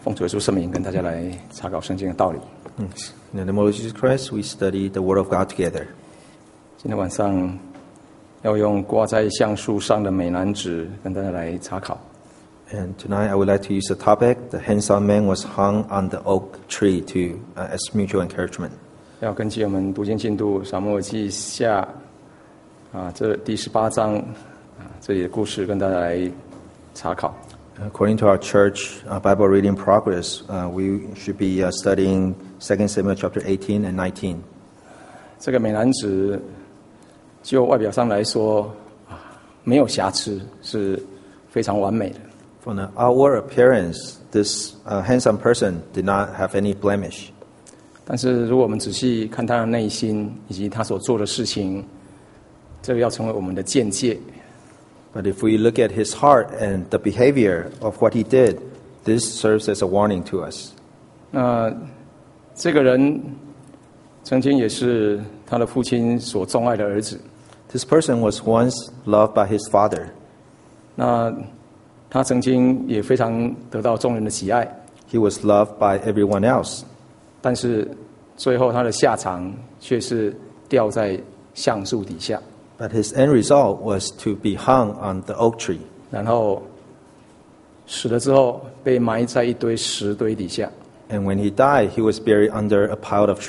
奉主耶稣圣名跟大家来查考圣经的道理。 In the name of Jesus Christ, we study the Word of God together. 今天晚上要用挂在橡树上的美男子跟大家来查考。 And tonight I would like to use the topic, the handsome man was hung on the oak tree as mutual encouragement. 要根据我们读经进度撒母耳记下这第18章这里的故事跟大家来查考。 According to our church Bible reading progress, we should be studying 2 Samuel chapter 18 and 19. 这个美男子就外表上来说没有瑕疵，是非常完美的。 From the outward appearance, this handsome person did not have any blemish. 但是如果我们仔细看他的内心以及他所做的事情，这个要成为我们的见解。 But if we look at his heart and the behavior of what he did, this serves as a warning to us. 那这个人曾经也是他的父亲所钟爱的儿子。 This person was once loved by his father. 那他曾经也非常得到众人的喜爱。 He was loved by everyone else. 但是最后他的下场却是掉在橡树底下。 But his end result was to be hung on the oak tree. 然后死了之后被埋在一堆石堆底下。 And when he died, he was buried under a pile of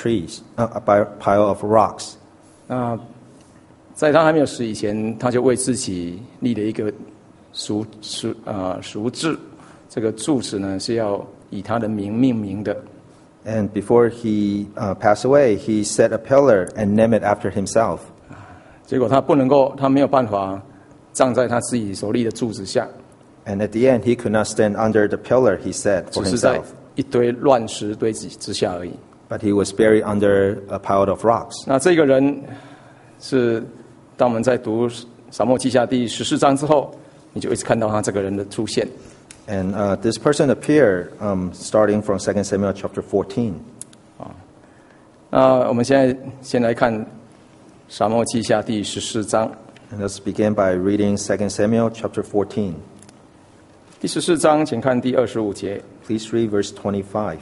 pile of rocks. 那在他还没有死以前，他就为自己立了一个赎字，这个柱子呢是要以他的名命名的。 And before he passed away, he set a pillar and named it after himself. 结果他没有办法站在他自己所立的柱子下。 And at the end, he could not stand under the pillar he set for 只是在 himself. 一堆乱石堆之下而已。 But he was buried under a pile of rocks. 那这个人是当我们在读撒母耳记下第14章之后，你就一直看到他这个人的出现。 And this person appeared starting from 2 Samuel chapter 14. 那我们现在先来看撒母耳记下第14章。 And let's begin by reading 2 Samuel chapter 14. 第14章，请看第25节。 Please read verse 25.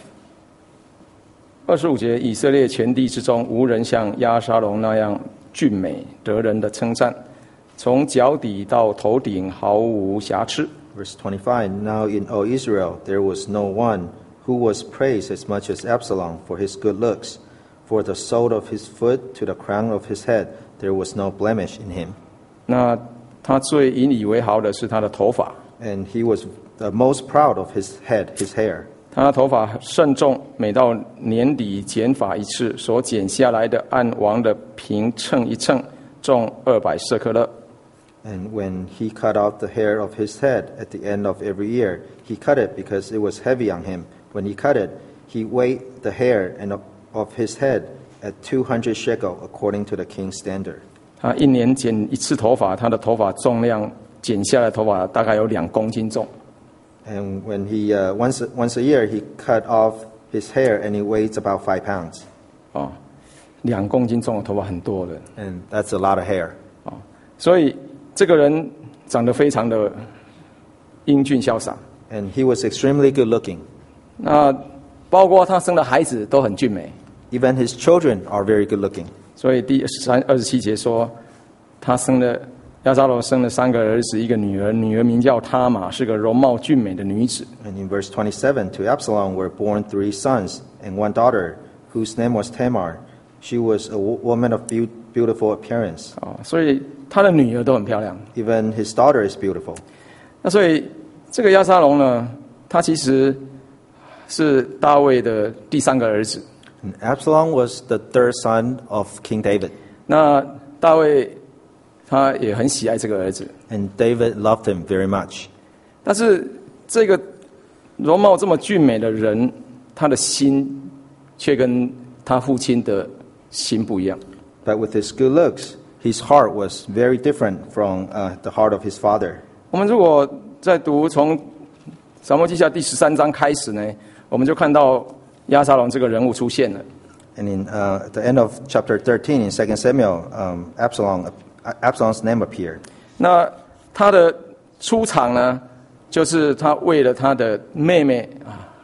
25节，以色列全地之中，无人像押沙龙那样俊美得人的称赞，从脚底到头顶毫无瑕疵。 Verse 25, Now in all Israel there was no one who was praised as much as Absalom for his good looks. For the sole of his foot to the crown of his head, there was no blemish in him. 那他最引以为豪的是他的头发。 And he was the most proud of his head, his hair. 他的头发甚重，每到年底剪发一次，所剪下来的按王的平秤一秤，重200舍克勒。 And when he cut off the hair of his head at the end of every year, he cut it because it was heavy on him. When he cut it, he weighed the hair of his head at 200 shekel according to the king's standard. 他一年剪一次头发，他的头发重量剪下来的头发大概有2公斤重。 And when he once a year he cut off his hair and it weighs about 5 pounds. 2公斤重的头发很多的。 And that's a lot of hair. 所以这个人长得非常的英俊潇洒。 And he was extremely good looking. 那包括他生的孩子都很俊美。 Even his children are very good looking. 所以第27节说，押沙龙生了3个儿子，一个女儿，女儿名叫他玛，是个容貌俊美的女子。 And in verse 27, to Absalom were born 3 sons and 1 daughter, whose name was Tamar. She was a woman of beautiful appearance. 所以他的女儿都很漂亮。 Even his daughter is beautiful. 那所以这个押沙龙呢，他其实是大卫的第3个儿子。 And Absalom was the 3rd son of King David. 那大卫他也很喜爱这个儿子。 And David loved him very much. 但是这个容貌这么俊美的人，他的心却跟他父亲的心不一样。 But with his good looks, his heart was very different from the heart of his father. 我们如果在读从撒母耳记下第13章开始呢，我们就看到押沙龙这个人物出现了。 And in the end of chapter 13 in 2 Samuel, Absalom's name appeared. 那他的出场呢，就是他为了他的妹妹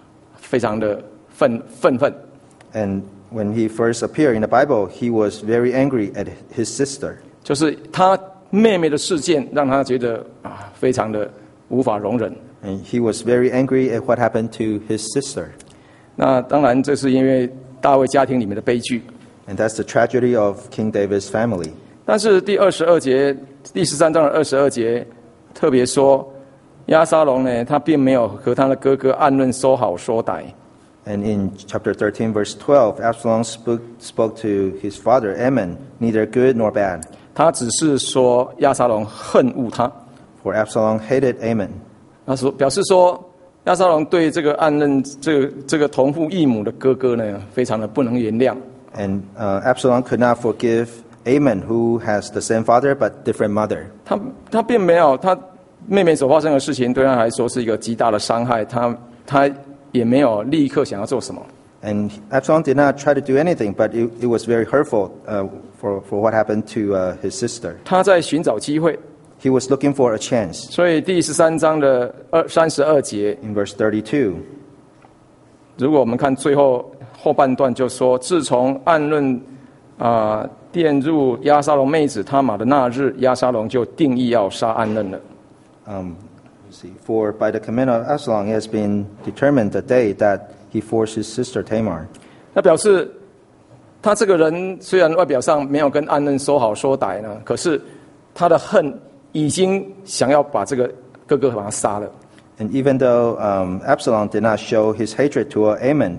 非常的愤愤。 And when he first appeared in the Bible, he was very angry at his sister. 就是他妹妹的事件，让他觉得非常的无法容忍。 And he was very angry at what happened to his sister. 那当然，这是因为大卫家庭里面的悲剧。 And that's the tragedy of King David's family. 但是第22节，第13章的22节特别说，押沙龙呢，他并没有和他的哥哥暗论说好说歹。 And in chapter 13, verse 12, Absalom spoke to his father, Ammon, neither good nor bad. 他只是说押沙龙恨恶他。 For Absalom hated Ammon. 他说表示说，押沙龙对这个暗论这个同父异母的哥哥呢，非常的不能原谅。 And Absalom could not forgive Ammon, who has the same father but different mother. 他并没有，他妹妹所发生的事情对他来说是一个极大的伤害，他也没有立刻想要做什么。 And Absalom did not try to do anything, but it was very hurtful for what happened to his sister. 他在寻找机会， He was looking for a chance. 所以第13章的32节， In verse 32, 如果我们看最后半段，就说自从暗论玷入押沙龙妹子他玛的那日，押沙龙就定义要杀暗论了。 For by the command of Absalom, it has been determined the day that he forced his sister Tamar. 那表示他这个人虽然外表上没有跟暗论说好说歹呢，可是他的恨已经想要把这个哥哥把他杀了。 And even though Absalom did not show his hatred to Amnon,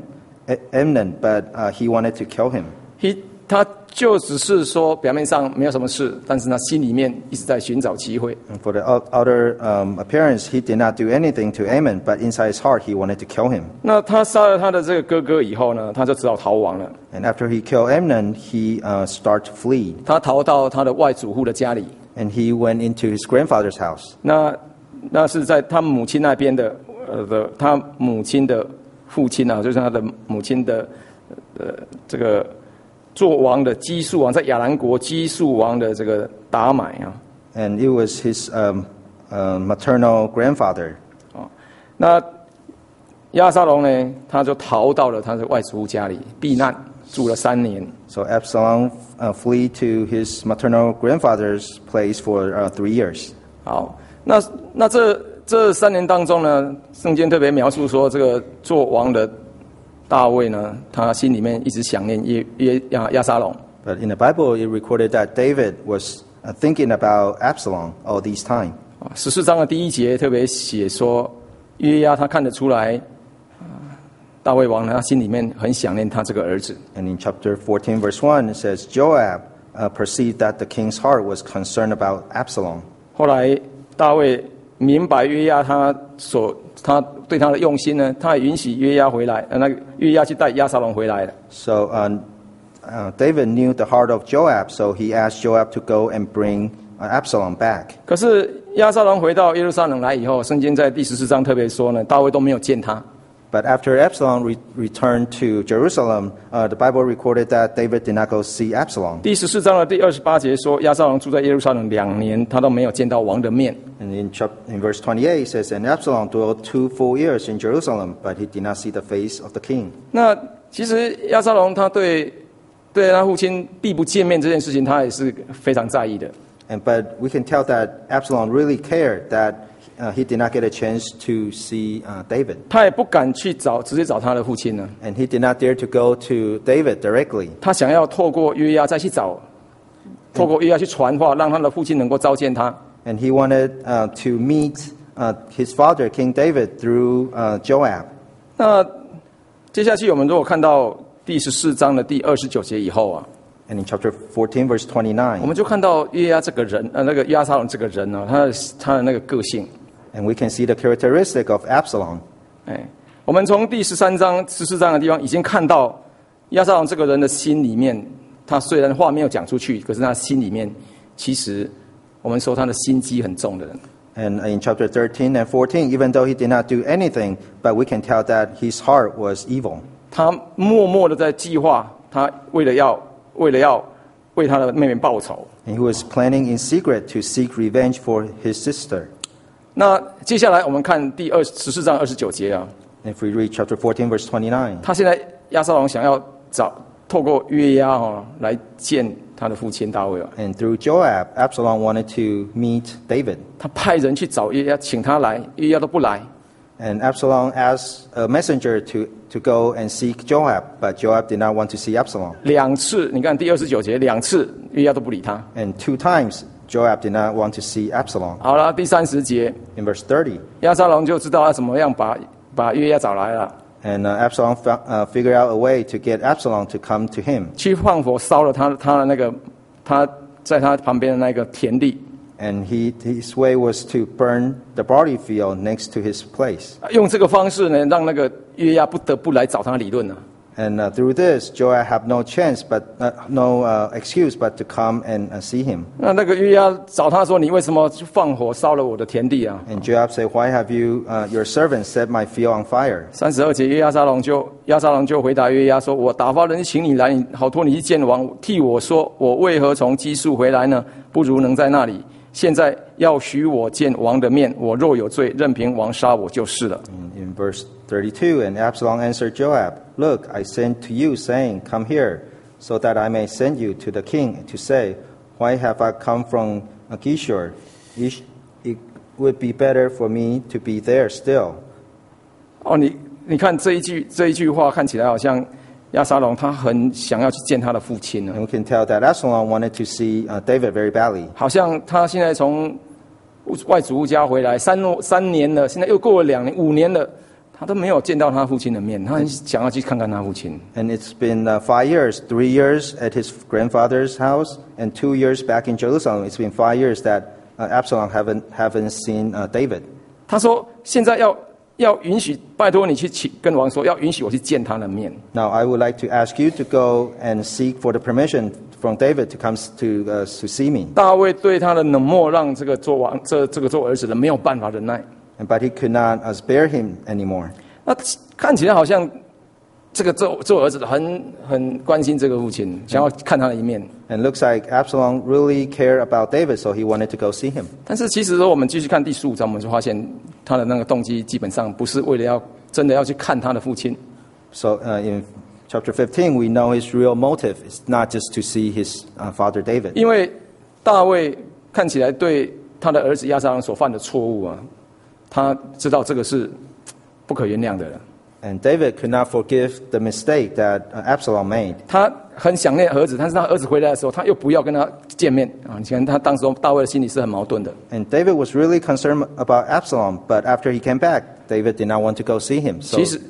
but he wanted to kill him. 他就只是说表面上没有什么事，但是他心里面一直在寻找机会。 And for the outer appearance, he did not do anything to Amnon, but inside his heart, he wanted to kill him. 那他杀了他的这个哥哥以后呢，他就只好逃亡了。 And after he killed Amnon, he started to flee. 他逃到他的外祖父的家里。 And he went into his grandfather's house. 那是在他母亲那边的他母亲的父亲啊，就是他的母亲的这个做王的基述王，在亚兰国基述王的这个达买啊。 And it was his maternal grandfather. 那押沙龙呢，他就逃到了他的外祖父家里避难，住了3年。 So Absalom fled to his maternal grandfather's place for 3 years. 好，那这3年当中呢，圣经特别描述说，这个做王的大卫呢，他心里面一直想念押沙龙。 But in the Bible, it recorded that David was thinking about Absalom all this time. 14章的第1节特别写说，约押他看得出来，大卫王呢，他心里面很想念他这个儿子。 And in chapter 14, verse 1, it says, Joab perceived that the king's heart was concerned about Absalom. 后来大卫明白约押他对他的用心呢，他也允许约押回来，那约押去带押沙龙回来了。 So David knew the heart of Joab, so he asked Joab to go and bring Absalom back. 可是押沙龙回到耶路撒冷来以后，圣经在第14章特别说呢，大卫都没有见他。 But after Absalom returned to Jerusalem, the Bible recorded that David did not go see Absalom. 第14章的第28节说，押沙龙住在耶路撒冷2年，他都没有见到王的面。 And in verse 28, it says, And Absalom dwelled 2 full years in Jerusalem, but he did not see the face of the king. 那其实押沙龙他对他父亲必不见面这件事情，他也是非常在意的。 But we can tell that Absalom really cared that he did not get a chance to see David. 他也不敢去直接找他的父亲呢。 And he did not dare to go to David directly. 他想要透过约押再去找，透过约押去传话，让他的父亲能够召见他。 And he wanted to meet his father, King David, through Joab. 那接下去我们如果看到第14章的第29节以后啊， And in chapter 14, verse 29, 我们就看到约押这个人，那个押沙龙这个人呢，他的那个个性。 and we can see the characteristic of Absalom. 我们从第14章的地方已经看到押沙龙这个人的心里面，他虽然话没有讲出去，可是他心里面其实我们说他的心机很重的人。 And in chapter 13 and 14, even though he did not do anything, but we can tell that his heart was evil. 他默默的在计划，他为了要为他的妹妹报仇。 And he was planning in secret to seek revenge for his sister. 那接下来我们看第14章29节啊， If we read chapter 14, verse 29, 他现在押沙龙想要透过约押来见他的父亲大卫。 and through Joab, Absalom wanted to meet David. 他派人去找约押，请他来，约押都不来。 And Absalom asked a messenger to go and seek Joab, but Joab did not want to see Absalom. 2次，你看第29节，2次约押都不理他。 And 2 times, Joab did not want to see Absalom. 好了，第30节， In verse 30, 押沙龙就知道要怎么样把约押找来了， and Absalom figured out a way to get Absalom to come to him. 去放火烧了他的那个他在他旁边的那个田地， And his way was to burn the barley field next to his place. 用这个方式呢，让那个约押不得不来找他理论了。 And through this, Joab had no chance, no excuse but to come and see him. 那个约押找他说：“你为什么放火烧了我的田地啊 And Joab said, "Why have you, your servant, set my field on fire?" ？”32节，押沙龙就回答约押说：“我打发人请你来，好托你去见王，替我说，我为何从基述回来呢？不如能在那里。现在要许我见王的面，我若有罪，任凭王杀我就是了。” In verse 32, and Absalom answered Joab, "Look, I sent to you, saying, 'Come here, so that I may send you to the king to say, Why have I come from Geshur? It would be better for me to be there still.'" 哦，你看这一句话看起来好像押沙龙他很想要去见他的父亲呢， And we can tell that Absalom wanted to see David very badly. 好像他现在从外祖家回来3年了，现在又过了2年、5年了，他都没有见到他父亲的面，他很想要去看看他父亲。 And it's been 5 years, 3 years at his grandfather's house, and 2 years back in Jerusalem. It's been 5 years that Absalom haven't seen David. 他说：“现在要允许，拜托你去跟王说，要允许我去见他的面。 Now I would like to ask you to go and seek for the permission from David to come to see me. ” 大卫对他的冷漠，让这个做儿子的没有办法忍耐。 But he could not spare him anymore. 那看起来好像这个做儿子的很关心这个父亲，想要看他的一面。 And looks like Absalom really cared about David, so he wanted to go see him. 但是其实我们继续看第15章，我们就发现他的那个动机基本上不是为了真的要去看他的父亲。 So in chapter 15, we know his real motive is not just to see his father David. 因为大卫看起来对他的儿子押沙龙所犯的错误啊，他知道这个是不可原谅的了。 And David could not forgive the mistake that Absalom made. 他很想念儿子，但是他儿子回来的时候，他又不要跟他见面啊！你看他当时大卫的心里是很矛盾的。 And David was really concerned about Absalom, but after he came back, David did not want to go see him. So his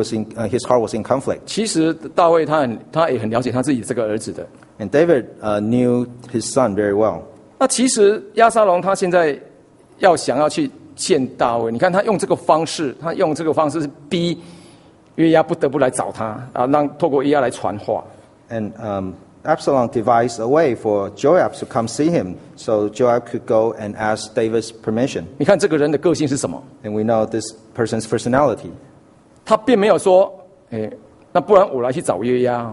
heart was in conflict. 其实大卫他也很了解他自己这个儿子的。 And David knew his son very well. 那其实押沙龙他现在想要去见大卫，你看他用这个方式是逼约押不得不来找他啊，透过约押来传话。 And Absalom devised a way for Joab to come see him, so Joab could go and ask David's permission. 你看这个人的个性是什么？ And we know this person's personality. 他并没有说，那不然我来去找约押。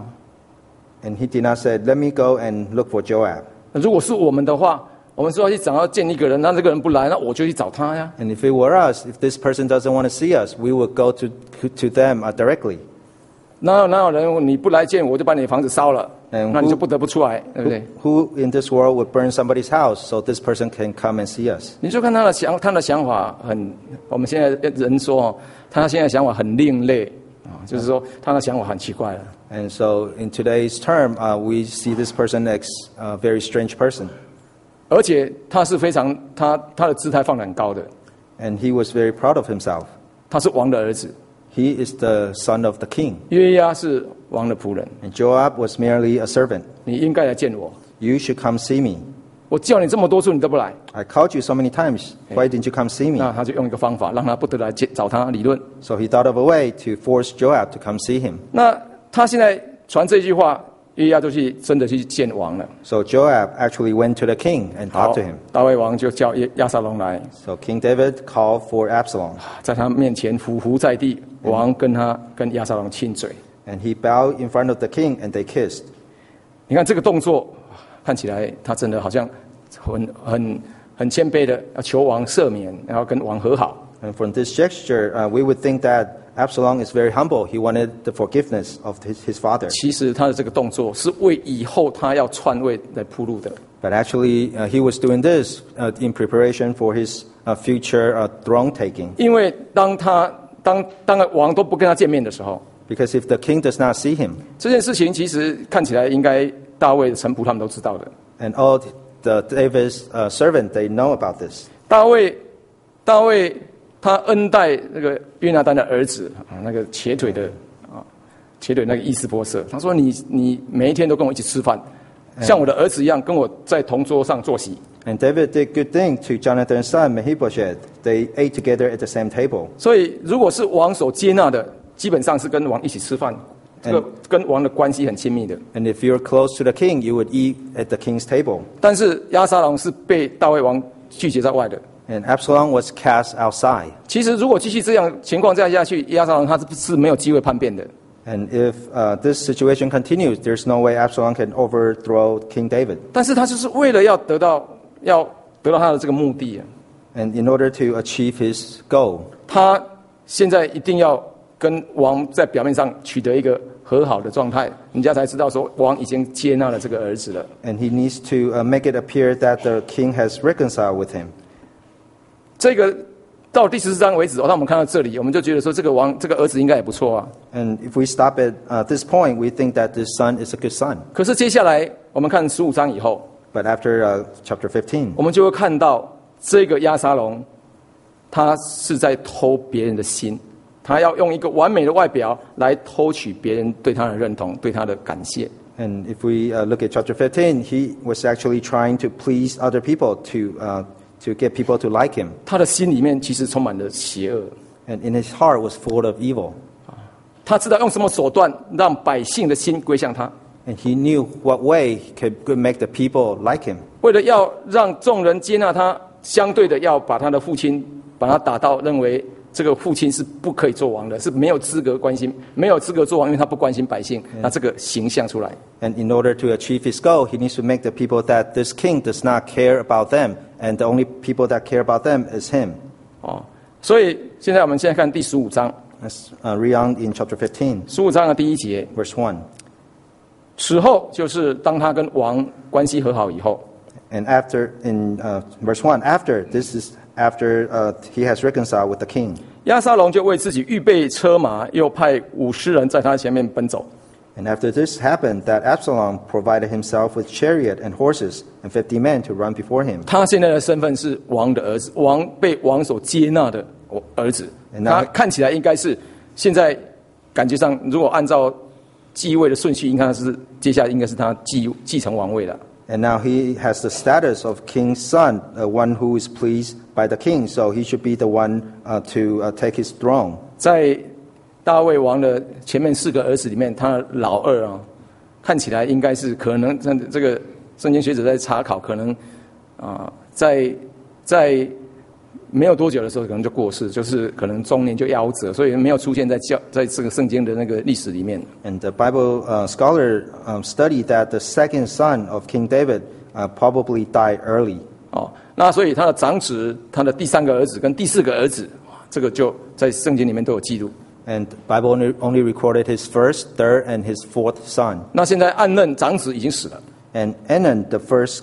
And he did not say, "Let me go and look for Joab." 如果是我们的话，我们说要见一个人，那这个人不来，那我就去找他呀。 And if it were us, if this person doesn't want to see us, we would go to them directly. 哪有人你不来见我就把你的房子烧了， And 那你就不得不出来，对不对？ Who in this world would burn somebody's house so this person can come and see us? 你就看他的想法我们现在人说他现在想法很另类啊，就是说他的想法很奇怪了。 And so in today's term, we see this person as a very strange person. 而且他是非常他的姿态放得很高的， And he was very proud of himself. 他是王的儿子， He is the son of the king. 约押是王的仆人， And Joab was merely a servant. 你应该来见我。 You should come see me. 我叫你这么多次你都不来， I called you so many times. Why didn't you come see me? 那他就用一个方法让他不得来找他理论。 So he thought of a way to force Joab to come see him. 那他现在传这句话，约押就真的去见王了。 So Joab actually went to the king and 好 talked to him. 大卫王就叫押沙龙来， So King David called for Absalom. 在他面前匍匐在地，王跟押沙龙亲嘴。 And he bowed in front of the king and they kissed. 你看这个动作，看起来他真的好像很谦卑的要求王赦免，然后跟王和好。 And from this gesture, we would think that Absalom is very humble. He wanted the forgiveness of his father. 其实他的这个动作是为以后他要篡位来铺路的。 But actually, he was doing this in preparation for his future throne taking. 因为当王都不跟他见面的时候， Because if the king does not see him, 这件事情其实看起来应该大卫的臣仆他们都知道的。 and all the David's servant, they know about this. 大卫他恩待那个约拿单的儿子啊，那个瘸腿那个伊斯波瑟，他说你每一天都跟我一起吃饭，像我的儿子一样，跟我在同桌上坐席。 And David did good thing to Jonathan's son Mephibosheth. They ate together at the same table. 所以如果是王所接纳的，基本上是跟王一起吃饭，这个跟王的关系很亲密的。 And if you're close to the king, you would eat at the king's table. 但是押沙龙是被大卫王拒绝在外的。 And Absalom was cast outside. 其实如果继续这样情况这样下去，押沙龙他是没有机会叛变的。 And if this situation continues, there's no way Absalom can overthrow King David. 但是他就是为了要得到他的这个目的， And in order to achieve his goal, 他现在一定要跟王在表面上取得一个和好的状态，人家才知道说王已经接纳了这个儿子了。 and he needs to make it appear that the king has reconciled with him. 这个到第14章为止，当我们看到这里，我们就觉得说这个儿子应该也不错啊。 And if we stop at this point, we think that this son is a good son. 可是接下来我们看15章以后， But after chapter 15, 我们就会看到这个押沙龙，他是在偷别人的心，他要用一个完美的外表来偷取别人对他的认同，对他的感谢。 and if we look at chapter 15, he was actually trying to please other people to get people to like him. 他的心里面其实充满了邪恶， And in his heart was full of evil. 他知道用什么手段让百姓的心归向他， And he knew what way could make the people like him. 为了要让众人接纳他，相对的要把他的父亲把他打到认为这个父亲是不可以做王的，是没有资格做王，因为他不关心百姓，那这个形象出来。 And in order to achieve his goal, he needs to make the people that this king does not care about them, and the only people that care about them is him. 所以我们现在看第15章， Let's read on in chapter 15, 15章的第1节， verse 1. 此后就是当他跟王关系和好以后， And after, in verse 1, after he has reconciled with the king. 押沙龙就为自己预备车马，又派50人在他前面奔走。 And after this happened, that Absalom provided himself with chariot and horses and 50 men to run before him. 他现在的身份是王的儿子，被王所接纳的儿子。他看起来应该是现在感觉上，如果按照继位的顺序，应该是接下来应该是他继承王位了。 And now he has the status of king's son, one who is pleased by the king, so he should be the one to take his throne. 在大卫王的前面4个儿子里面，他的老二啊，看起来应该是可能这个圣经学者在查考，可能在没有多久的时候，可能就过世，就是可能中年就夭折，所以没有出现在这个圣经的那个历史里面。 And the Bible scholar studied that the second son of King David probably died early. 那所以他的长子、他的第3个儿子跟第4个儿子，这个就在圣经里面都有记录。 And the Bible only recorded his first, third, and his fourth son. 那现在暗嫩长子已经死了， And Enan, the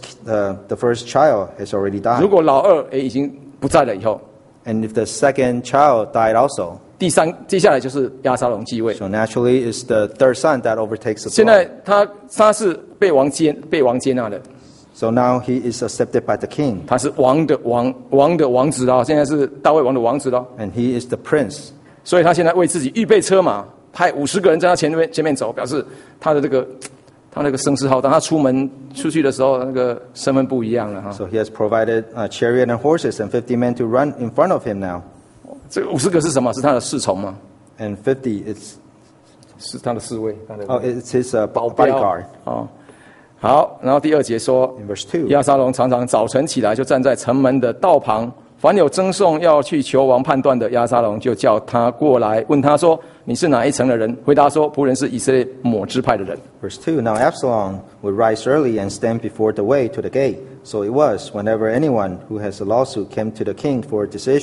first child, has already 如 died. 果老二也已经不在了以后， And if the second child died also, 接下来就是押沙龙继位。 so naturally it's the third son that overtakes the 现在 throne. 他是被王接纳的， So now he is accepted by the king, 他是王的王子了，现在是大卫王的王子了， and he is the prince. 所以他现在为自己预备车马，派50个人在他前面走，表示他的他那个声势浩大，他出去的时候那个身份不一样了哈。 So he has provided a chariot and horses and 50 men to run in front of him now. 这个50个是什么？是他的侍从吗？ And 50, it's 是他的侍卫，他的 it's his 保镖 bodyguard. 哦。好，然后第2节说 In verse 2, 押沙龙常常早晨起来，就站在城门的道旁，凡有争讼要去求王判断的，押沙龙就叫他过来，问他说：“你是哪一城的人？”回答说：“仆人是以色列抹支派的人。” Verse 2, Now Absalom would rise early and stand before the way to the gate. So it was, whenever anyone who has a lawsuit came to the king for a decision,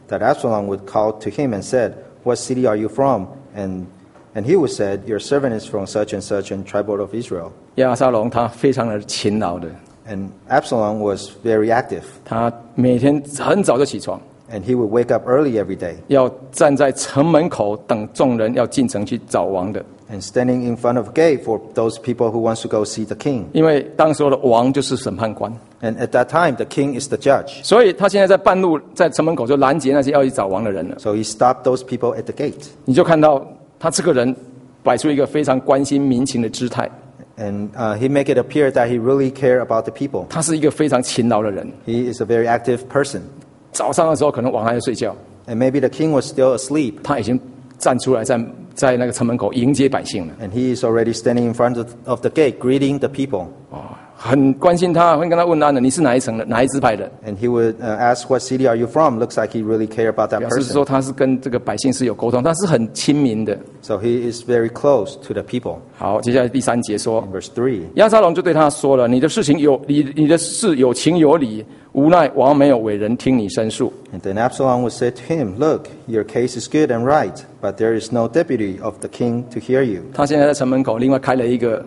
that Absalom would call to him and said, "What city are you from?" And he would say, "Your servant is from such and tribe of Israel." 亚撒龙他非常的勤劳的， And Absalom was very active, 他每天很早就起床， and he would wake up early every day 要站在城门口等众人要进城去找王的， and standing in front of the gate for those people who wants to go see the king. 因为当时候的王就是审判官， And at that time, the king is the judge. 所以他现在在半路在城门口就拦截那些要去找王的人了。 So he stopped those people at the gate. 你就看到他这个人摆出一个非常关心民情的姿态， And he make it appear that he really cared about the people. 他是一个非常勤劳的人。 He is a very active person. 早上的时候可能王还在睡觉， And maybe the king was still asleep, 他已经站出来在那个城门口迎接百姓了。 and he is already standing in front of the gate greeting the people. 很关心他，会跟他问安的，你是哪一城的，哪一支派的？ And he would ask, "What city are you from?" Looks like he really cared about that 表示说 person. 他是跟这个百姓是有沟通，他是很亲民的。 So he is very close to the people. 好，接下来第3节说， In verse 3, 亚撒龙就对他说了：“你的事有情有理，无奈王没有委人听你申诉。 and then Absalom would say to him, "Look, your case is good and right, but there is no deputy of the king to hear you." ” 他现在在城门口另外开了一个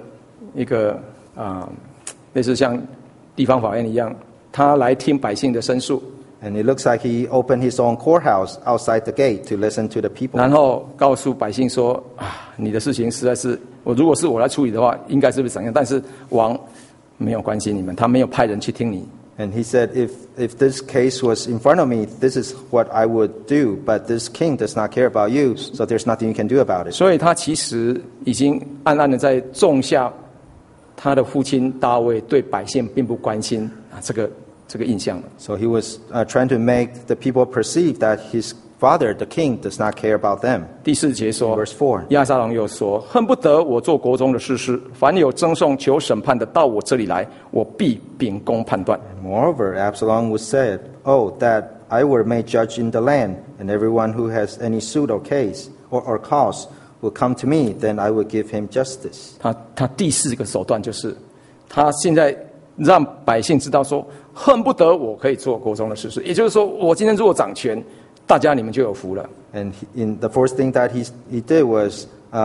类似像地方法院一样，他来听百姓的申诉， And it looks like he opened his own courthouse outside the gate to listen to the people. 然后告诉百姓说：“你的事情实在是如果是我来处理的话，应该是不是怎样？但是王没有关心你们，他没有派人去听你。 And he said, if this case was in front of me, this is what I would do. But this king does not care about you, so there's nothing you can do about it. 所以他其实已经暗暗的在种下他的父亲大卫对百姓并不关心这个印象了。 So he was trying to make the people perceive that his father, the king, does not care about them. 第4节说 Verse 4. 亚撒龙又说：“恨不得我做国中的士师，凡有争讼求审判的到我这里来，我必秉公判断。” Moreover, Absalom would say, "Oh, that I were made judge in the land, and everyone who has any suit or case or cause will come to me, then I will give him justice." 他第4个手段就是，他现在让百姓知道说，恨不得我可以做国中的士师，也就是说，我今天如果掌权，大家你们就有福了。 And in the first thing that he did was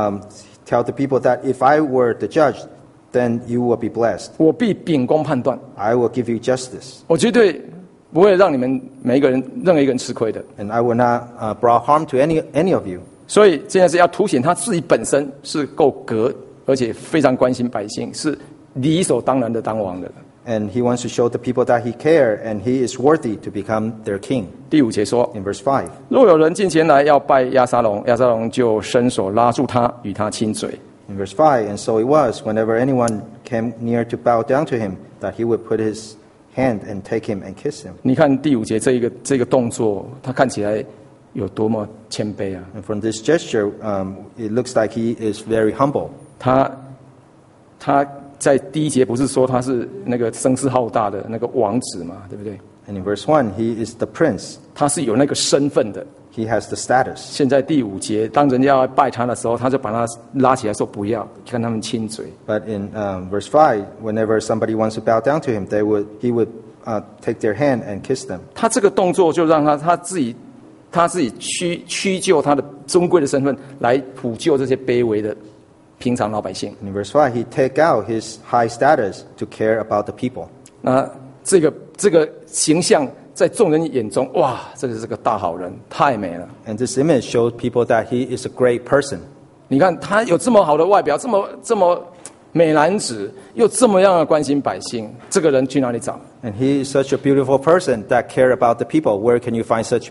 tell the people that if I were the judge, then you will be blessed. 我必秉公判断， I will give you justice, 我绝对不会让你们任何一个人吃亏的。 and I will not bring harm to any of you. 所以现在是要凸显他自己本身是够格，而且非常关心百姓，是理所当然的当王的。 And he wants to show the people that he cares, and he is worthy to become their king. 第5节说 In verse 5. 若有人近前来要拜亚撒龙，亚撒龙就伸手拉住他，与他亲嘴。 In verse 5, and so it was, whenever anyone came near to bow down to him, that he would put his hand and take him and kiss him. 你看第5节这个动作，他看起来有多么谦卑啊！ And from this gesture, it looks like he is very humble. 他在第1节不是说他是那个声势浩大的那个王子嘛，对不对？ And in verse 1, he is the prince. 他是有那个身份的。 He has the status. 现在第5节，当人家要拜他的时候，他就把他拉起来说不要，跟他们亲嘴。 But in verse 5, whenever somebody wants to bow down to him, he would take their hand and kiss them. 他这个动作就让他自己屈就他的尊贵的身份，来普救这些卑微的平常老百姓。 In verse 5, he take out his high status to care about the people. 那这个形象在众人眼中，哇，这个是个大好人，太美了。 And this image showed people that he is a great person. 你看他有这么好的外表，这么美男子，又这么样的关心百姓，这个人去哪里找？ And he is such a beautiful person that care about the people. Where can you find such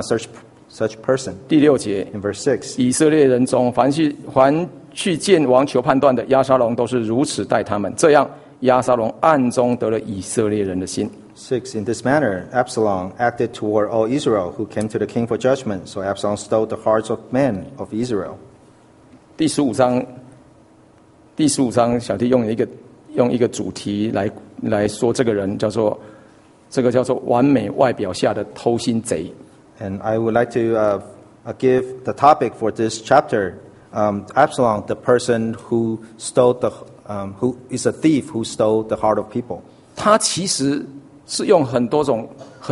person? 第6节， In verse 6, 以色列人中凡去见王求判断的，亚撒龙都是如此待他们，这样亚撒龙暗中得了以色列人的心。 6, in this manner, Absalom acted toward all Israel who came to the king for judgment. So Absalom stole the hearts of men of Israel. 第15章，小弟用一个主题来说，这个人叫做完美外表下的偷心贼。 And I would like to give the topic for this chapter, Absalom, the person who who is a thief who stole the heart of people. 他其实是用很多种很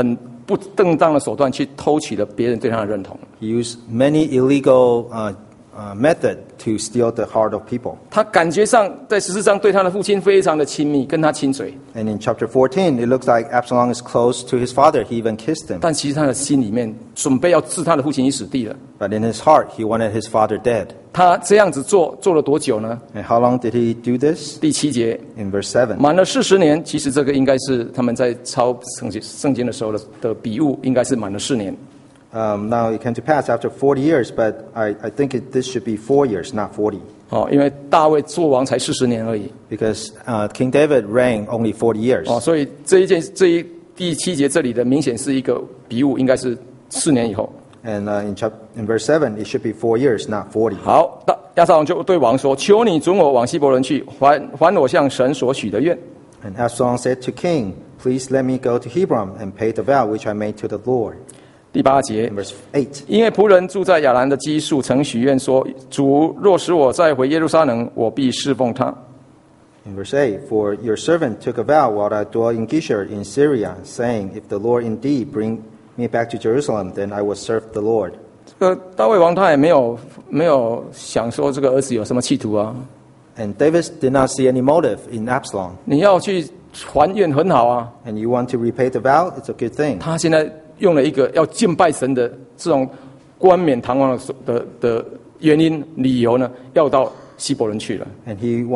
不正当的手段去偷取了别人对他的认同。 He used many illegal method to steal the heart of people. 他感觉上在14章对他的父亲非常的亲密，跟他亲嘴， And in chapter 14, it looks like Absalom is close to his father. He even kissed him. 但其实他的心里面准备要置他的父亲于死地了。 But in his heart, he wanted his father dead. 他这样子做了多久呢？ And how long did he do this? 第7节， In verse 7. 满了40年。其实这个应该是他们在抄圣经的时候的笔误，应该是满了4年。 Now it came to pass after 40 years, but I think this should be 4 years, not 40. 因为大卫做王才40年而已。 Because King David reigned only 40 years. 所以第7节这里的明显是一个笔误，应该是4年以后。 And in verse 7, it should be 4 years, not 40. 好，亚撒龙就对王说：“求你准我往希伯伦去，还我向神所许的愿。” And Absalom said to king, "Please let me go to Hebron and pay the vow which I made to the Lord." 第8节 In，verse 8. 因为仆人住在亚兰的基述，曾许愿说：“主若使我再回耶路撒冷，我必侍奉他。” In verse 8, "For your servant took a vow while I dwell in Geshur in Syria, saying, If the Lord indeed bring me back to Jerusalem, then I will serve the Lord." 这个大卫王他也没有想说这个儿子有什么企图啊。 And David did not see any motive in Absalom. 你要去还愿很好啊。 And you want to repay the vow, it's a good thing. 他现在用了一个要敬拜神的这种冠冕堂皇的原因理由呢，要到希伯伦去了。 And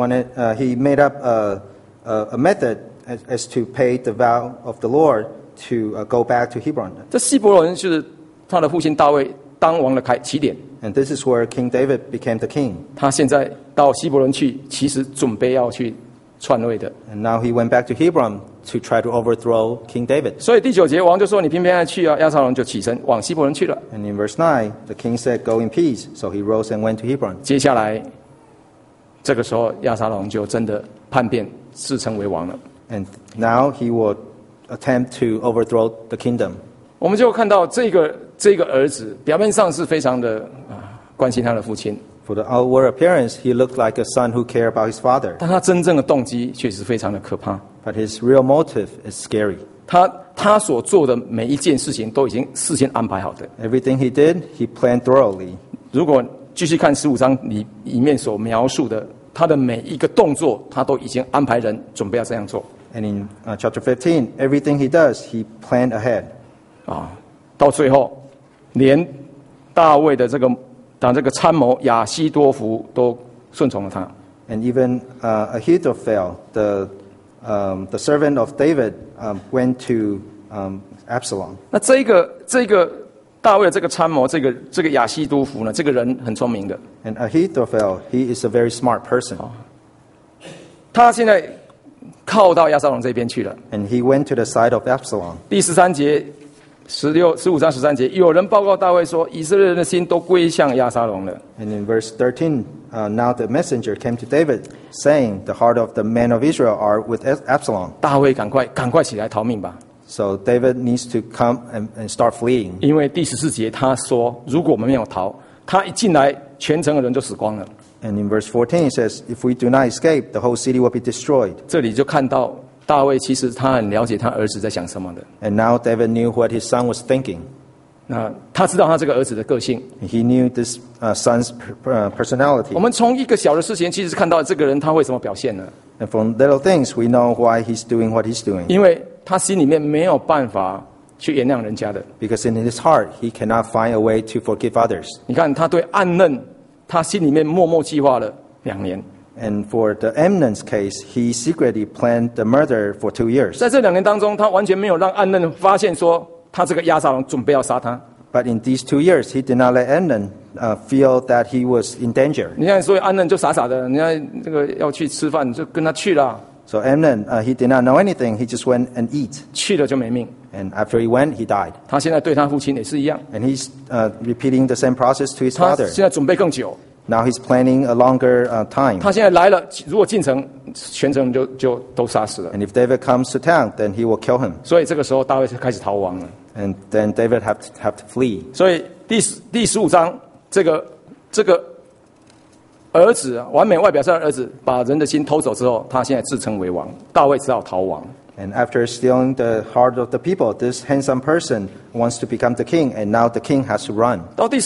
he made up a method as to pay the vow of the Lord to go back to Hebron. 这希伯伦就是他的父亲大卫当王的起点。 And this is where King David became the king. 他现在到希伯伦去，其实准备要去篡位的。 And now he went back to Hebron to try to overthrow King David. 所以第9节王就说：“你偏偏爱去啊！”亚撒龙就起身往希伯伦去了。 And in verse 9, the king said, "Go in peace." So he rose and went to Hebron. 接下来，这个时候亚撒龙就真的叛变，自称为王了。 And now he will attempt to overthrow the kingdom. 我们就看到这个儿子表面上是非常的关心他的父亲， For the outward appearance, he looked like a son who cared about his father. 但他真正的动机确实非常的可怕。 But his real motive is scary. 他所做的每一件事情都已经事先安排好的。 Everything he did, he planned thoroughly. 如果继续看15章里面所描述的，他的每一个动作，他都已经安排人准备要这样做。 And in chapter 15, everything he does, he planned ahead. 到最后，连大卫的这个参谋亚希多弗都顺从了他。 And even Ahithophel, the servant of David, went to Absalom. 那这个大卫的这个参谋，这个亚希多弗呢，这个人很聪明的。 And Ahithophel, he is a very smart person. 他现在靠到亚撒龙这边去了。 And he went to the side of Absalom. 第13节15章13节，有人报告大卫说，以色列人的心都归向亚撒龙了。 And in verse 13, now the messenger came to David, saying, "The heart of the men of Israel are with Absalom." 大卫赶快起来逃命吧， So David needs to come and start fleeing. 因为第14节他说，如果我们没有逃，他一进来，全城的人就死光了。 And in verse 14, it says, "If we do not escape, the whole city will be destroyed." 这里就看到大卫其实他很了解他儿子在想什么的。 And now David knew what his son was thinking. 那他知道他这个儿子的个性。 He knew this son's personality. 我们从一个小的事情，其实看到这个人他会怎么表现呢？ And from little things, we know why he's doing what he's doing. 因为他心里面没有办法去原谅人家的。 Because in his heart, he cannot find a way to forgive others. 你看他对暗嫩，他心里面默默计划了2年。 And for the Amnon's case, he secretly planned the murder for 2 years. 在这2年当中，他完全没有让暗嫩发现说他这个亚撒龙准备要杀他。 But in these 2 years, he did not let Amnon feel that he was in danger. 你看，所以暗嫩就傻傻的，人家这个要去吃饭，就跟他去了， So Amnon, he did not know anything. He just went and eat. 去了就没命。 And after he went, he died. 他现在对他父亲也是一样， And he's repeating the same process to his 他 father. 现在准备更久。 Now he's planning a longer time. 他现在来了，如果进城，全城人就都杀死了。 And if David comes to town, then he will kill him. 所以这个时候大卫就开始逃亡了。 And then David have to flee. 所以第15章，这个儿子完美外表上的儿子，把人的心偷走之后，他现在自称为王，大卫只好逃亡。 And after stealing the heart of the people, this handsome person wants to become the king, and now the king has to run. 到第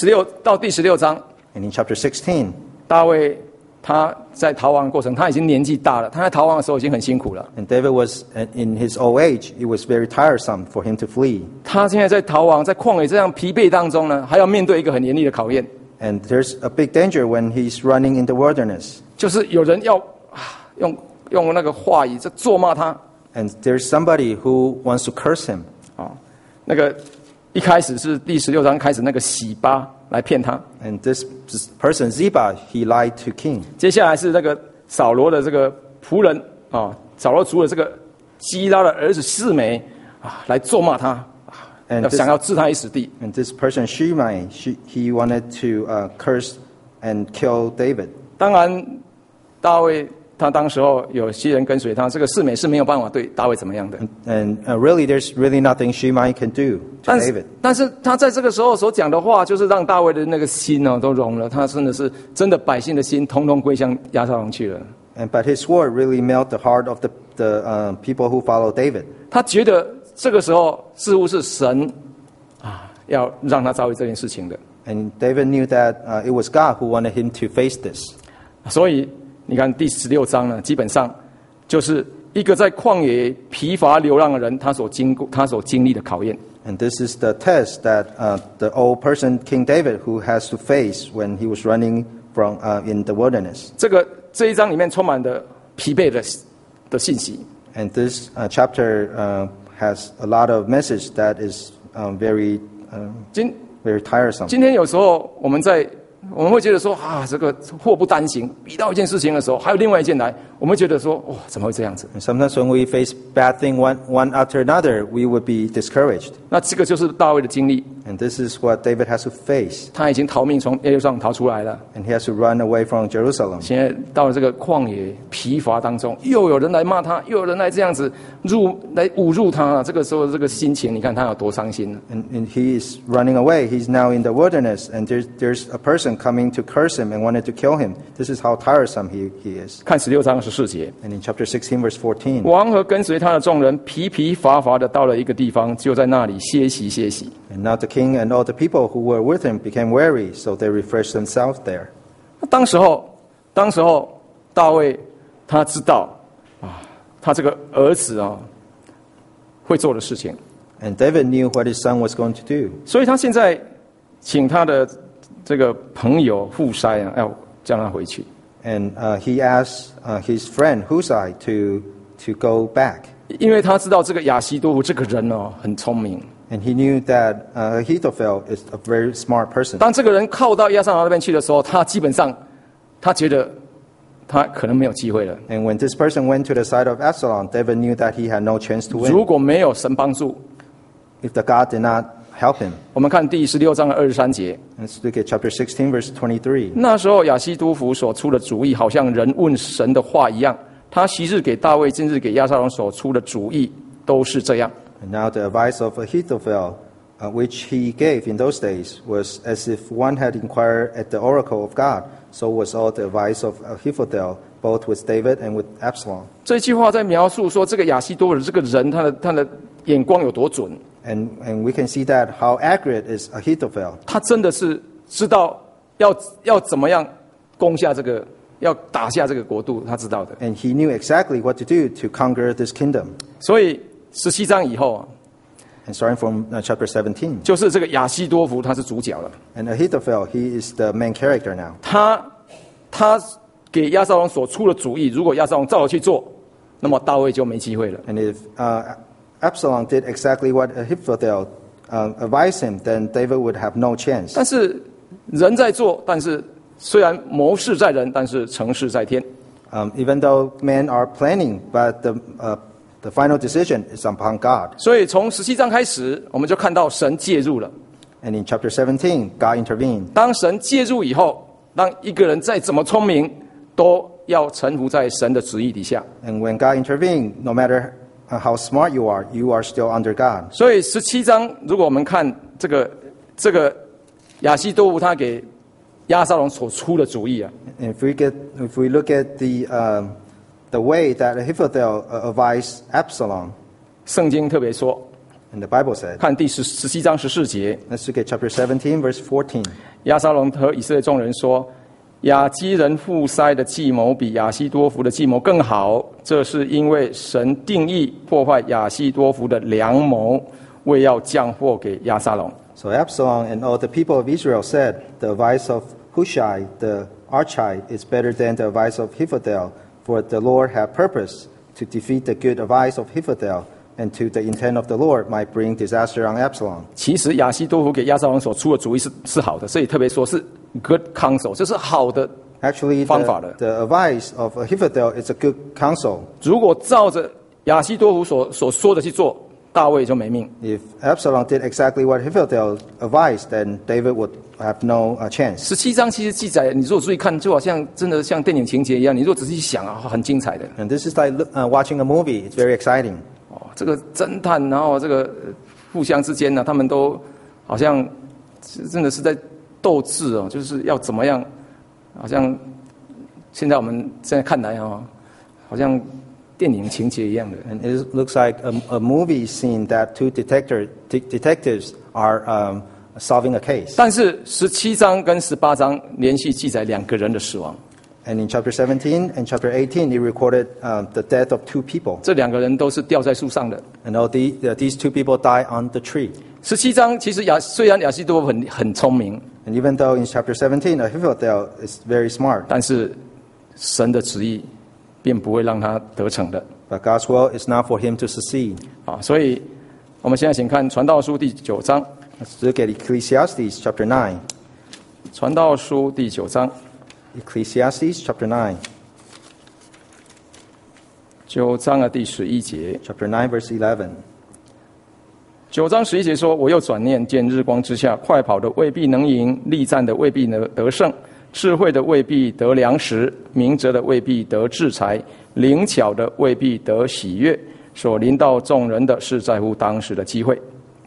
16章， And in chapter 16, 大卫他在逃亡的过程，他已经年纪大了，他在逃亡的时候已经很辛苦了。 and David was in his old age. It was very tiresome for him to flee. 他现在在逃亡，在旷野这样疲惫当中呢，还要面对一个很严厉的考验， And there's a big danger when he's running in the wilderness. 就是有人要用那个话语在咒骂他 And there's somebody who wants to curse him. 啊。那个一开始是第16章开始，那个洗巴来骗他， And this person, Ziba, he lied to king. 接下来是那个扫罗的这个仆人啊，扫罗族的这个基拉的儿子示每啊，来咒骂他， And 想要置他于死地。 And this person, Shimei, he wanted to curse and kill David. 当然，大卫他当时候有些人跟随他，这个示每是没有办法对大卫怎么样的。 And really, there's really nothing Shimei can do to David. 但是他在这个时候所讲的话，就是让大卫的那个心哦都融了，他真的百姓的心通通归向押沙龙去了。 But his word really melted the heart of the people who follow David. 他觉得这个时候似乎是神啊要让他遭遇这件事情的， And David knew that it was God who wanted him to face this. 所以你看第16章呢，基本上就是一个在旷野疲乏流浪的人，他所经历的考验。 And this is the test that the old person, King David, who has to face when he was running from in the wilderness. 这一章里面充满的疲惫的信息。 And this chapter has a lot of message that is very 今 tiresome. 天有时候我们会觉得说啊，这个祸不单行，遇到一件事情的时候，还有另外一件来，我们会觉得说，哇，怎么会这样子？ And sometimes when we face bad thing one after another, we would be discouraged. 那这个就是大卫的经历， And this is what David has to face. 他已经逃命从耶路撒冷逃出来了， And he has to run away from Jerusalem. 现在到了这个旷野疲乏当中，又有人来骂他，又有人来这样子来侮辱他，这个时候这个心情，你看他有多伤心呢？ And he is running away. He's now in the wilderness, and there's a person coming to curse him and wanted to kill him. This is how tiresome he is. 看16章14节， And in chapter 16, verse 14, 王和跟随他的众人疲乏的到了一个地方，就在那里歇息。 and now the king and all the people who were with him became weary, so they refreshed themselves there. 当时候大卫他知道啊，他这个儿子啊会做的事情， And David knew what his son was going to do. 所以他现在请他的这个朋友户筛啊，要叫他回去。 And he asked his friend Husai to go back. 因为他知道这个亚希多夫这个人哦很聪明， And he knew that Ahithophel is a very smart person. 当这个人靠到押沙龙那边去的时候，他基本上他觉得他可能没有机会了。 And when this person went to the side of Absalom, David knew that he had no chance to 如 win 果没有神帮助， if the God did not help him. 我们看第16章的23节， Let's look at chapter 16, verse 23. 那时候亚希多夫所出的主意，好像人问神的话一样。他昔日给大卫，今日给押沙龙所出的主意，都是这样。 And now the advice of Ahithophel, which he gave in those days, was as if one had inquired at the oracle of God. So was all the advice of Ahithophel, both with David and with Absalom. 这句话在描述说，这个亚希多夫这个人，他的眼光有多准。 And we can see that how accurate is Ahithophel. 他真的是知道要怎么样攻下这个，要打下这个国度，他知道的。 And he knew exactly what to do to conquer this kingdom. 所以17章以后啊， And starting from chapter 17. 就是这个亚希多夫他是主角了。 And Ahithophel, he is the main character now. 他给押沙龙所出的主意，如果押沙龙照着去做，那么大卫就没机会了。 And if Absalom did exactly what Ahithophel advised him, then David would have no chance. 但是人在做，但是虽然谋事在人，但是成事在天。 Even though men are planning, but the final decision is upon God. 所以从17章开始，我们就看到神介入了。 And in chapter 17, God intervened. 当神介入以后，让一个人再怎么聪明，都要臣服在神的旨意底下。 And when God intervened, no matter how smart you are still under God. 所以17章，如果我们看这个亚希多夫他给押沙龙所出的主意啊， And if we look at the way that Ahithophel advised Absalom. 圣经特别说， And the Bible said, 看第17章14节， let's look at chapter 17, verse 14. 押沙龙和以色列众人说：“亚基人户筛的计谋比亚希多弗的计谋更好，这是因为神定义破坏亚希多弗的良谋，为要降祸给押沙龙。” So Absalom and all the people of Israel said, the advice of Hushai the Archite is better than the advice of Ahithophel, for the Lord had purpose to defeat the good advice of Ahithophel, and to the intent of the Lord might bring disaster on Absalom. 其实亚希多弗给押沙龙所出的主意是好的，所以特别说是 good counsel， 这是好的 Actually, 方法的。 the advice of Ahithophel is a good counsel. 如果照着亚希多弗所说的去做，大卫就没命。 If Absalom did exactly what Ahithophel advised, then David would have no chance. 17章其实记载，你如果注意看，就好像真的像电影情节一样，你如果仔细想啊，很精彩的。 And this is like watching a movie. It's very exciting. 这个侦探，然后这个互相之间呢，他们都好像真的是在斗智哦，就是要怎么样，好像现在我们现在看来啊，好像电影情节一样的。 And it looks like a movie scene that two detectives are solving a case. 但是17章跟18章连续记载2个人的死亡， And in chapter 17 and chapter 18, it recorded the death of two people. 这2个人都是吊在树上的。 And all these two people died on the tree. 17章其实虽然亚希多弗很聪明， And even though in chapter 17, Ahithophel is very smart, 但是神的旨意并不会让他得逞的 but God's will is not for him to succeed. 啊。所以我们现在请看传道书第9章， Let's look at Ecclesiastes chapter 9. 传道书第9章。 Ecclesiastes chapter 9. 9章的第11节， Chapter 9, verse 11. 9章11节说：“我又转念见日光之下，快跑的未必能赢，力战的未必能得胜，智慧的未必得粮食，明哲的未必得制裁，灵巧的未必得喜悦。所临到众人的是在乎当时的机会。”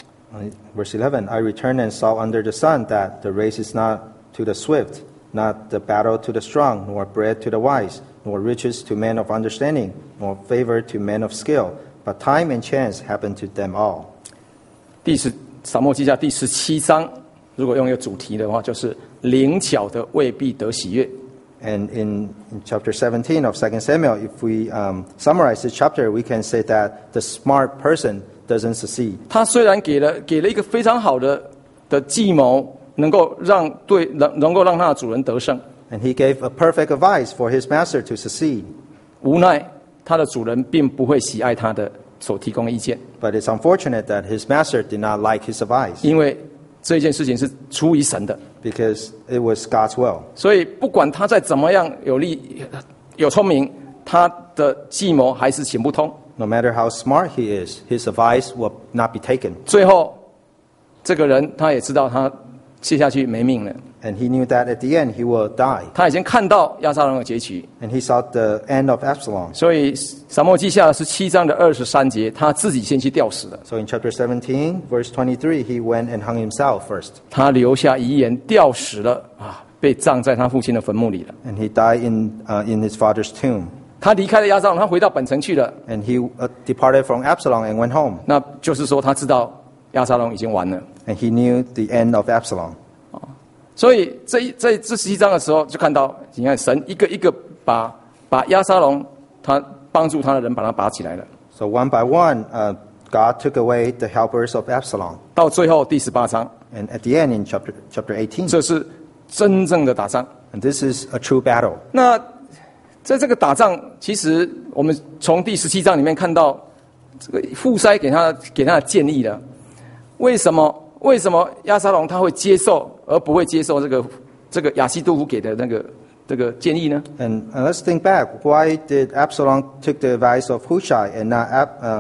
Verse 11, I returned and saw under the sun that the race is not to the swift, not the battle to the strong, nor bread to the wise, nor riches to men of understanding, nor favor to men of skill, but time and chance happen to them all. 撒母耳记下第17章，如果用一个主题的话，就是灵巧的未必得喜悦。 And in chapter 17 of 2 Samuel, if we summarize this chapter, we can say that the smart person doesn't succeed. 他虽然给了一个非常好的计谋，能够让他的主人得胜， And he gave a perfect advice for his master to succeed. 无奈他的主人并不会喜爱他的所提供的意见， But it's unfortunate that his master did not like his advice 因为这件事情是出于神的， because it was God's will. 所以不管他再怎么样有聪明，他的计谋还是行不通。 No matter how smart he is, his advice will not be taken. 最后，这个人他也知道他接下去没命了， And he knew that at the end he will die. 他已经看到押沙龙的结局， And he saw the end of Absalom. 所以撒母耳记下17章的23节，他自己先去吊死了。 So in chapter 17, verse 23, he went and hung himself first. 他留下遗言，吊死了啊，被葬在他父亲的坟墓里了。 And he died in his father's tomb. 他离开了押沙龙，他回到本城去了。 And he departed from Absalom and went home. 那就是说，他知道押沙龙已经完了。 And he knew the end of Absalom. 所以在这17章的时候，就看到你看神一个一个把押沙龙他帮助他的人把他拔起来了。 So one by one, God took away the helpers of Absalom. 到最后第18章， And at the end, in chapter 18, 这是真正的打仗。 and this is a true battle. 那在这个打仗，其实我们从第17章里面看到，这个户筛给他的建议了。为什么押沙龙他会接受，而不会接受这个亚希多弗给的这个建议呢？ And let's think back. Why did Absalom take the advice of Hushai and not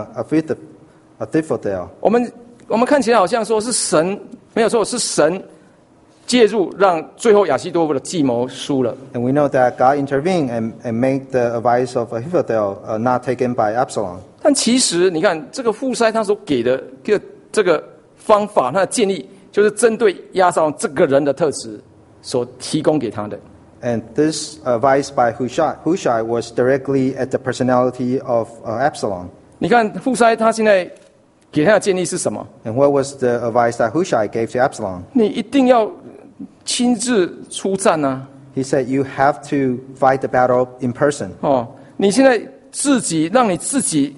Ahithophel? 我们看起来好像说是神没有错，是神介入，让最后亚希多弗的计谋输了。 And we know that God intervened and made the advice of Ahithophel not taken by Absalom. 但其实你看，这个户筛他所给的这个方法，他的建议就是针对押沙龙这个人的特质所提供给他的。 And this advice by Hushai was directly at the personality of Absalom. 你看户筛他现在给他的建议是什么？ And what was the advice that Hushai gave to Absalom? 你一定要亲自出战啊！ He said, you have to fight the battle in person. 哦，你现在自己让你自己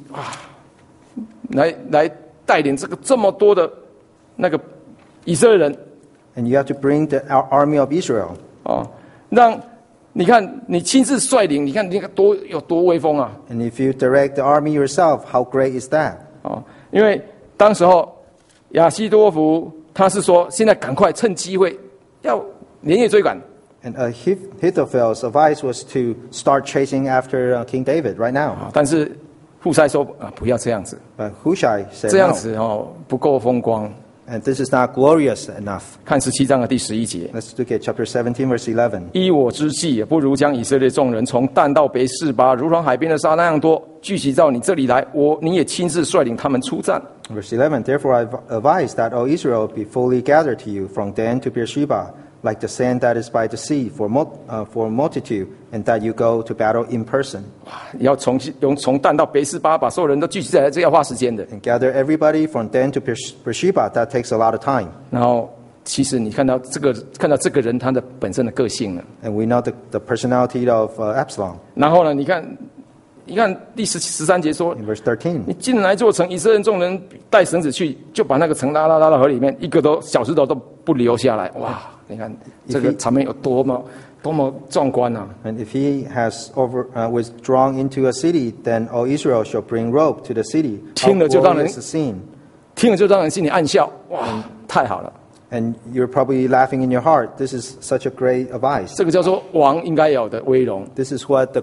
来带领这么多的那个以色列人 And you have to bring the army of Israel. 哦，让你看你亲自率领，你看有多威风啊！ And if you direct the army yourself, how great is that? 哦，因为当时候亚希多弗他是说，现在赶快趁机会要连夜追赶。 And Ahithophel's advice was to start chasing after King David right now. 但是户筛说不要这样子， But Hushai 这 said 样 no. 子不够风光。 And this is not glorious enough. 看17章的第11节。 Let's look at chapter 17, verse 11. 依我之计，也不如将以色列众人从但到别是巴，如同海边的沙那样多，聚集到你这里来，你也亲自率领他们出战。 Verse 11, therefore I advise that, O Israel, be fully gathered to you from Dan to Beersheba, like the sand that is by the sea, for multitude, and that you go to battle in person. 要从但到别是巴，把所有人都聚集在来，这要花时间的。 And gather everybody from Dan to Beersheba. That takes a lot of time. 然后，其实你看到这个人他的本身的个性了。 And we know the personality of Absalom. 然后呢，你看第13节说， In verse 13, 你进来做城，以色列众人带绳子去，就把那个城拉到河里面，一个小石头都不留下来。哇！你看这个场面有多么壮观啊！ and if he has withdrawn into a city, then all Israel shall bring rope to the city. How 听了就让人- glorious a scene. 听了就让人心里暗笑，哇，太好了！ And you're probably laughing in your heart. This is such a great advice. 这个叫做王应该有的威荣。 This is what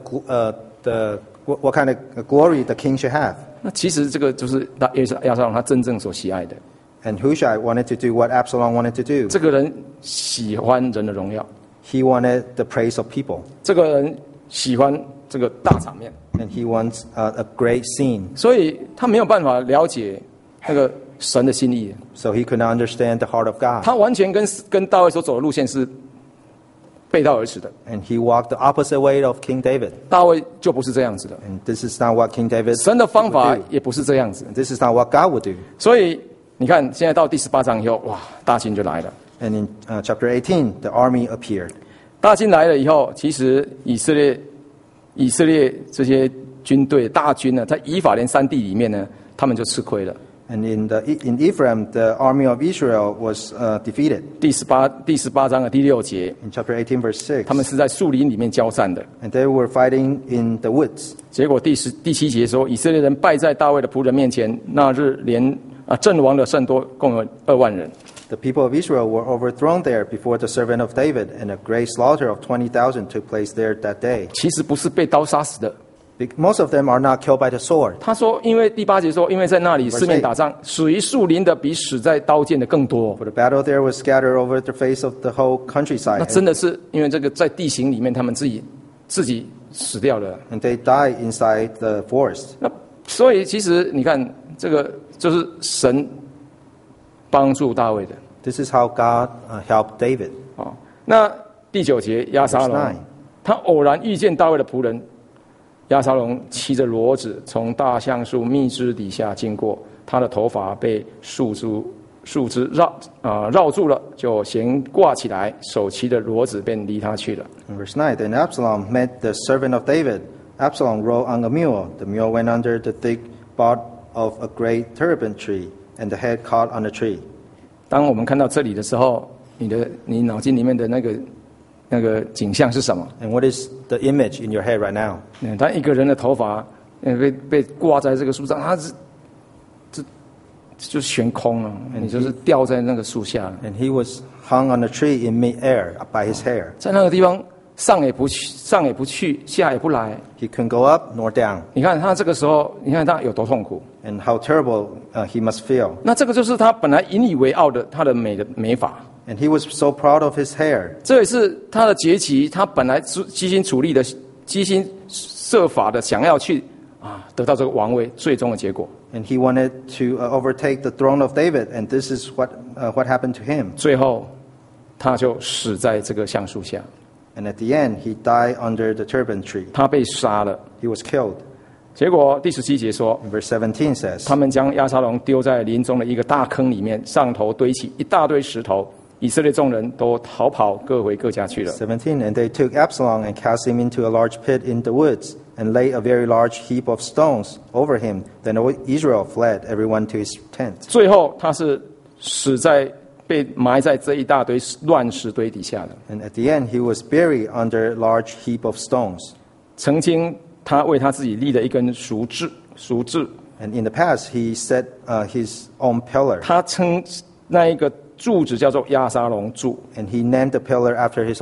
what kind of glory the king should have. 那其实这个就是亚撒龙他真正所喜爱的。 And Hushai wanted to do what Absalom wanted to do. 这个人喜欢人的荣耀， He wanted the praise of people. 这个人喜欢这个大场面， And he wants a great scene. 所以他没有办法了解那个神的心意。 So he could not understand the heart of God. 他完全跟大卫所走的路线是背道而驰的。 And he walked the opposite way of King David. 大卫就不是这样子的， And this is not what King David 神的方法 would do. 也不是这样子。 And this is not what God would do. 所以你看，现在到第18章以后，哇，大军就来了。 And in chapter 18, the army appeared. 大军来了以后，其实以色列这些军队大军呢，在以法莲山地里面呢，他们就吃亏了。 And in Ephraim, the army of Israel was defeated. 第18章的第6节， In chapter 18, verse 6. 他们是在树林里面交战的。 And they were fighting in the woods. 结果第7节说，以色列人败在大卫的仆人面前，那日连阵亡的甚多，共有2万人。 The people of Israel were overthrown there before the servant of David, and a great slaughter of 20,000 took place there that day. 其实不是被刀杀死的。 Most of them are not killed by the sword. 他说，因为第8节说，因为在那里四面打仗，死于树林的比死在刀剑的更多。 For the battle there was scattered over the face of the whole countryside. 那真的是因为这个在地形里面，他们自己死掉了。 And they died inside the forest. 那所以其实你看，这个就是神帮助大卫的。 This is how God helped David. 哦，那第9节亚撒 Verse 龙 9， 他偶然遇见大卫的仆人亚撒龙骑着骡子从大橡树密枝底下经过，他的头发被树枝绕住了，就悬挂起来，手骑着骡子便离他去了。 In verse 9, then Absalom met the servant of David. Absalom rode on a mule. The mule went under the thick bark of a great terebinth tree, and the head caught on the tree. 当我们看到这里的时候，你脑筋里面的那个景象是什么？ And what is the image in your head right now? 当一个人的头发被挂在这个树上，他就悬空了，你就是吊在那个树下， And he was hung on a tree in mid-air by his hair. 在那个地方上也不去，下也不来。 He couldn't go up nor down. 你看他这个时候，你看他有多痛苦。 And how terrible he must feel. 那这个就是他本来引以为傲的他的美发， And he was so proud of his hair. 这也是他的崛起。他本来积心设法的想要去得到这个王位，最终的结果。 And he wanted to overtake the throne of David. And this is what happened to him. 最后，他就死在这个橡树下。 And at the end, he died under the turban tree. 他被杀了。 He was killed. 结果第17节说， And verse 17 says, 他们将押沙龙丢在林中的一个大坑里面，上头堆起一大堆石头。以色列众人都逃跑，各回各家去了。 17, and they took Absalom and cast him into a large pit in the woods, and laid a very large heap of stones over him. Then all Israel fled, everyone to his tent. 最后他是死在被埋在这一大堆乱石堆底下的。 And at the end, he was buried under a large heap of stones. 曾经他为他自己立了一根赎字， And in the past, he set his own pillar, 他称那一个柱子叫做押沙龙柱。 and he named the pillar after his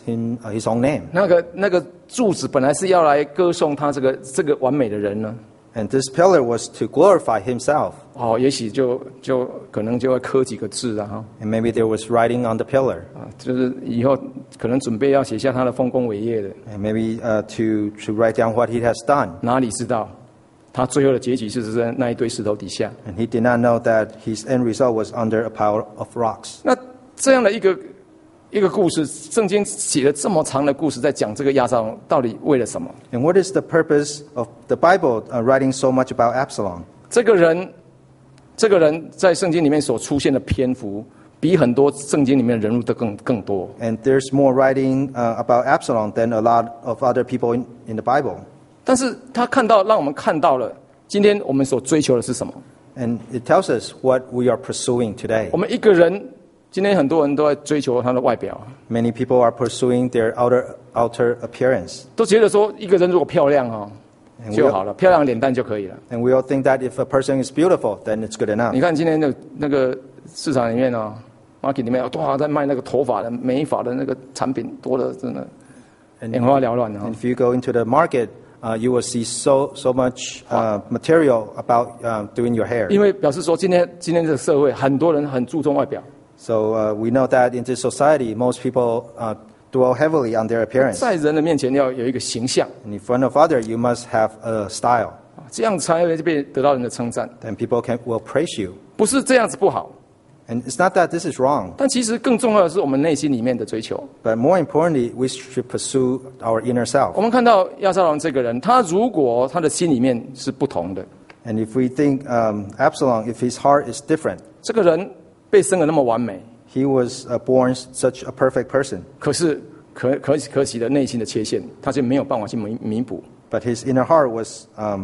own name. 那个柱子本来是要来歌颂他这个完美的人呢。 And this pillar was to glorify himself. 哦，也许就可能就会刻几个字啊哈。 And maybe there was writing on the pillar. 就是以后可能准备要写下他的丰功伟业的。 And maybe to write down what he has done. 哪里知道，他最后的结局是在那一堆石头底下。 And he did not know that his end result was under a pile of rocks. 那这样的一个故事，圣经写了这么长的故事，在讲这个押沙龙到底为了什么？ And what is the purpose of the Bible writing so much about Absalom? 这个人在圣经里面所出现的篇幅，比很多圣经里面的人物都更多。 And there's more writing about Absalom than a lot of other people in the Bible. 但是他让我们看到了，今天我们所追求的是什么？ And it tells us what we are pursuing today. 我们一个人，今天很多人都在追求他的外表， Many people are pursuing their outer appearance. 都觉得说一个人如果漂亮哦就好了，漂亮脸蛋就可以了。 And we all think that if a person is beautiful, then it's good enough. 你看今天那个市场里面哦 ，market 里面有多少在卖那个头发的美发的那个产品，多的真的眼花缭乱的 And if you go into the market, you will see so much material about doing your hair. 因为表示说今天这个社会很多人很注重外表。 So we know that in this society, most people dwell heavily on their appearance. 在人的面前要有一个形象， And in front of others, you must have a style. 这样才会得到人的称赞。 Then people will praise you. 不是这样子不好， And it's not that this is wrong, 但其实更重要的是我们内心里面的追求。 but more importantly, we should pursue our inner 我 self. 们看到押沙龙这个人，他如果他的心里面是不同的， And if we think Absalom, if his heart is different, 这个人被生得那么完美， he was born such a perfect person, 可是可惜的内心的缺陷，他就没有办法去弥补， but his inner heart was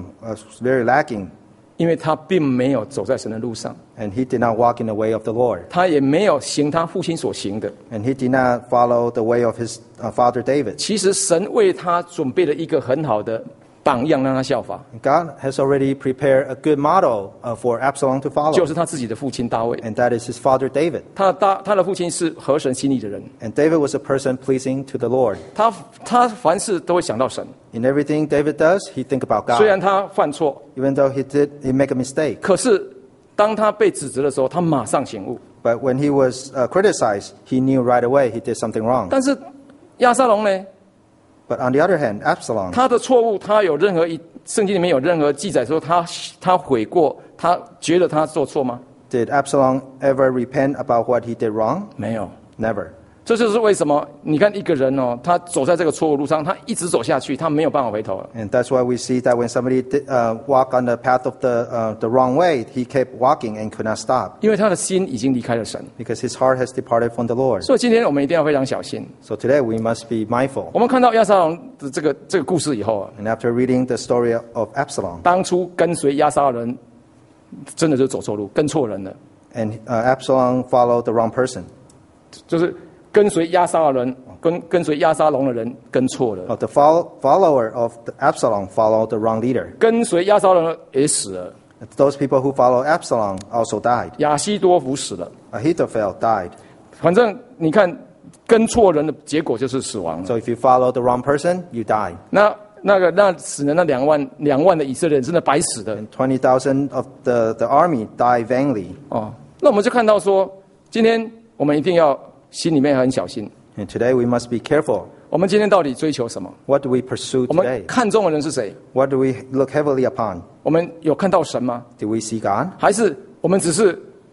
very lacking, 因为他并没有走在神的路上， and he did not walk in the way of the Lord, 他也没有行他父亲所行的。 and he did not follow the way of his father David. 其实神为他准备了一个很好的榜样，让他效法， God has already prepared a good model for Absalom to follow, 就是他自己的父亲大卫。 and that is his father David. 他的父亲是合神心意的人， And David was a person pleasing to the Lord. 他凡事都会想到神。 In everything David does, he think about 虽然 God. 他犯错， Even though he make a mistake. 可是当他被指责的时候，他马上醒悟。 But when he was criticized, he knew right away he did something wrong. 但是押沙龙呢？ But on the other hand, Absalom, 他的错误，他有任何圣经里面有任何记载说他悔过，他觉得他做错吗？ did Absalom ever repent about what he did wrong? 没有。 Never. 这就是为什么你看一个人哦，他走在这个错误路上，他一直走下去，他没有办法回头了。 And that's why we see that when somebody walked on the path of the wrong way, he kept walking and could not stop 因为他的心已经离开了神。 because his heart has departed from the Lord. 所以今天我们一定要非常小心。 So today we must be mindful. 我们看到押沙龙的这个故事以后啊， And after reading the story of Absalom, 当初跟随押沙龙人真的就走错路，跟错人了。 and Absalom followed the wrong person. 就是跟随押沙龙人，跟随押沙龙的人跟错了， The follower of Absalom followed the wrong leader. 跟随押沙龙的也死了。 Those people who follow Absalom also died. 亚希多弗死了。 Ahithophel died. 反正你看，跟错人的结果就是死亡了。 So if you follow the wrong person, you die. 那死了那2万的以色列人真的白死的 And 20,000 of the army died vainly. 哦。那我们就看到说，今天我们一定要心里面很小心。 And today we must be careful. 我们今天到底追求什么？ What do we pursue 我们 today? 看重的人是谁？ What do we look heavily upon? 我们有看到神吗？ Do we see God? 还是我们只是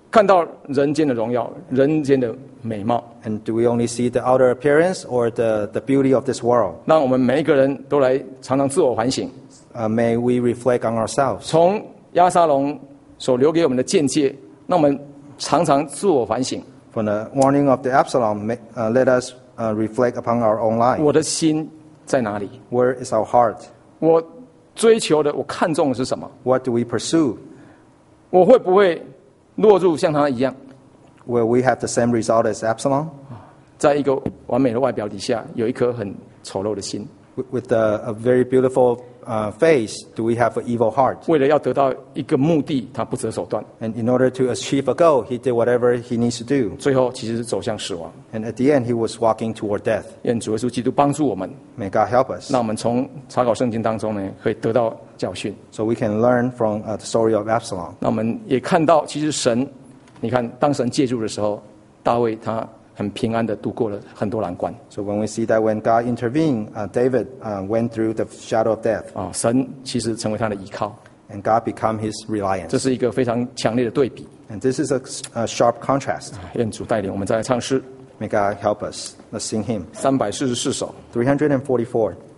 看到人间的荣耀，人间的美貌。 And do we only see the outer appearance or the beauty of this world? 让我们每一个人都来常常自我反省。 May we reflect on ourselves. 从押沙龙所留给我们的见解，让我们常常自我反省。 From the warning of the Absalom, let us reflect upon our own life. 我的心在哪里？ Where is our heart? 我追求的，我看重的是什么？ What do we pursue? 我会不会落入像他一样， Will we have the same result as Absalom? 在一个完美的外表底下，有一颗很丑陋的心， With a very beautiful face, do we have an evil heart? 为了要得到一个目的，他不择手段， And in order to achieve a goal, he did whatever he needs to do. 最后其实是走向死亡。 And at the end, he was walking toward death. 愿主耶稣基督帮助我们， May God help us 让我们从查考圣经当中呢，可以得到教训。 so we can learn from the story of Absalom. 那我们也看到，其实神，你看，当神介入的时候，大卫他很平安的度过了很多难关。 So when we see that when God intervened, David went through the shadow of death, 神其实成为他的依靠， and God became his 这 reliance. 是一个非常强烈的对比。 And this is a sharp contrast. 愿主带领我们再来唱诗 May God help us. Let's sing hymn 344首。 344.